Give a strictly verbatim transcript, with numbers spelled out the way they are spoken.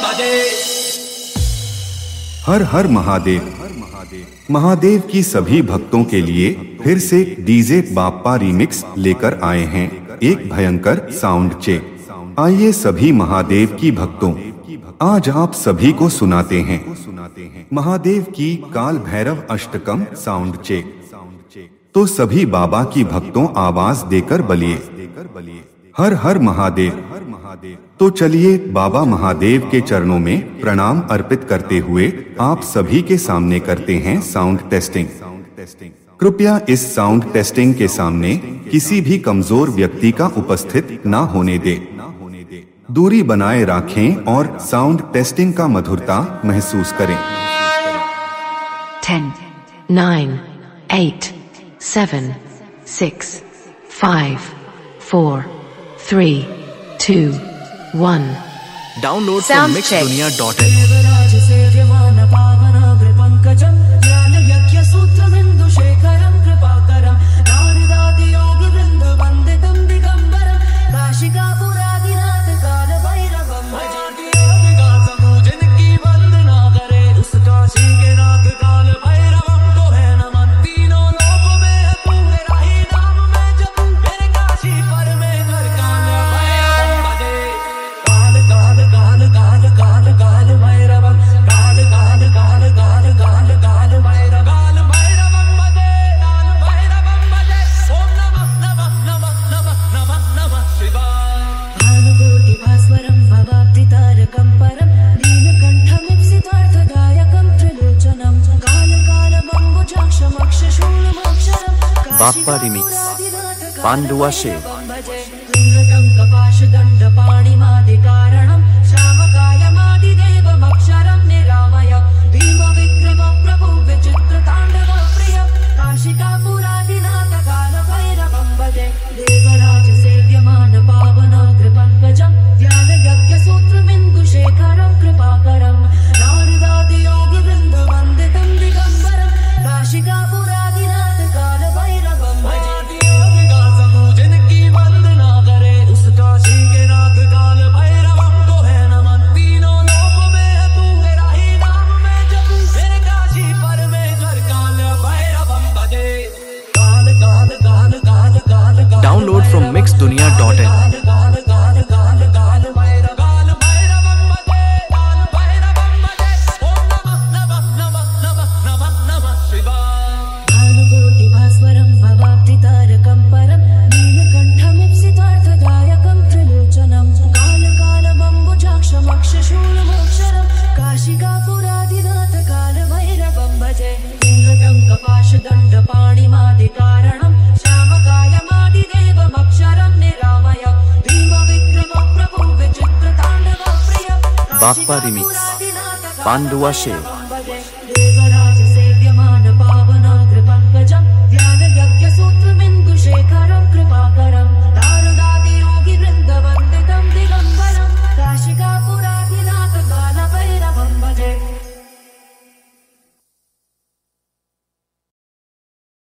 हर हर महादेव। महादेव की सभी भक्तों के लिए फिर से डीजे बाप्पा रीमिक्स लेकर आए हैं एक भयंकर साउंड चेक। आइए सभी महादेव की भक्तों, आज आप सभी को सुनाते हैं महादेव की काल भैरव अष्टकम साउंड चेक। तो सभी बाबा की भक्तों आवाज देकर बलिए हर हर महादेव। तो चलिए बाबा महादेव के चरणों में प्रणाम अर्पित करते हुए आप सभी के सामने करते हैं साउंड टेस्टिंग। कृपया इस साउंड टेस्टिंग के सामने किसी भी कमजोर व्यक्ति का उपस्थित ना होने दे। दूरी बनाए रखें और साउंड टेस्टिंग का मधुरता महसूस करें। Ten, nine, eight, seven, six, five, four, three, two, one. Download from mix dunia dot in. Bappa remix Pandua शेर। Download from mix dunia dot in. Bappa remix Pandua शेर।